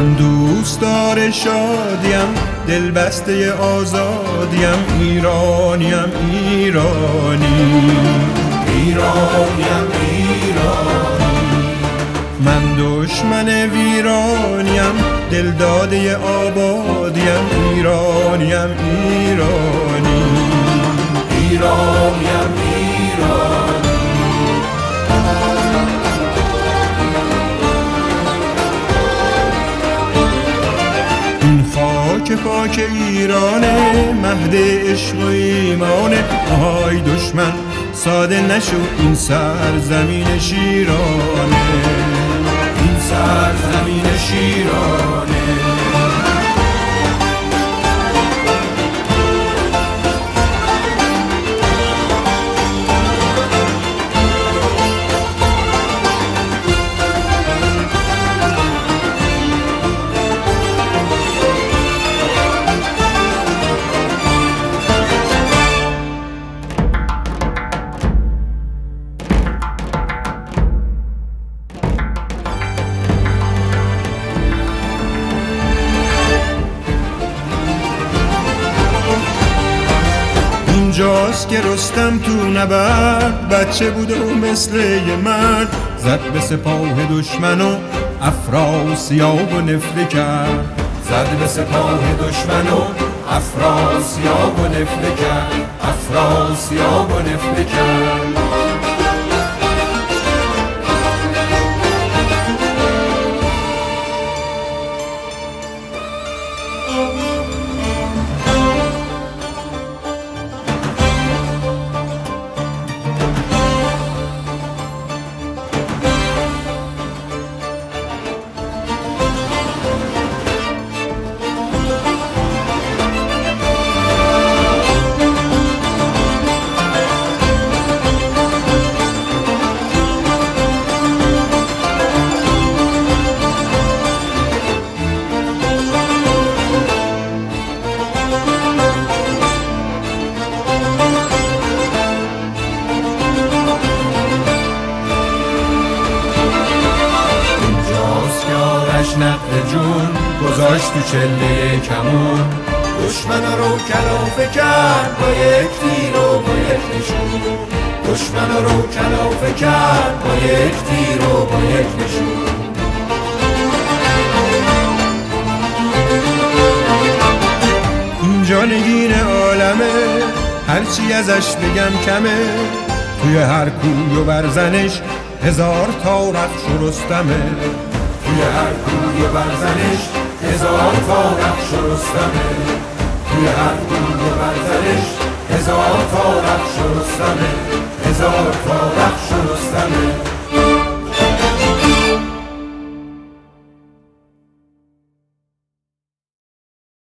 من دوستدار شادیم، دل بسته آزادیم، ایرانیم ایرانی، ایرانیم ایرانی. من دشمن ویرانیم، دل داده آبادیم، ایرانیم ایرانی، ایرانیم ایرانی. این خاک پاک ایرانه، مهد عشق و ایمانه. آهای دشمن ساده نشو، این سرزمین شیرانه، این سرزمین شیرانه. اینجاست که رستم تو نبرد بچه بود و مثل یه مرد، زد به سپاه دشمن و افراسیاب و نفله کرد، زد به سپاه دشمن و افراسیاب و نفله کرد، افراسیاب و نفله کرد. نقد جون گذاشت تو چله کمون، دشمن رو کلافه کرد با یک تیر و با یک نشون، دشمن رو کلافه کرد با یک تیر و با یک نشون. اینجا نگین عالمه، هرچی ازش بگم کمه، توی هر کوی و برزنش هزار تا رخش و رستمه، توی هر کوی و برزنش هزار تا رخش و رستمه، توی هر کوی و برزنش هزار تا رخش و رستمه، هزار تا رخش و رستمه.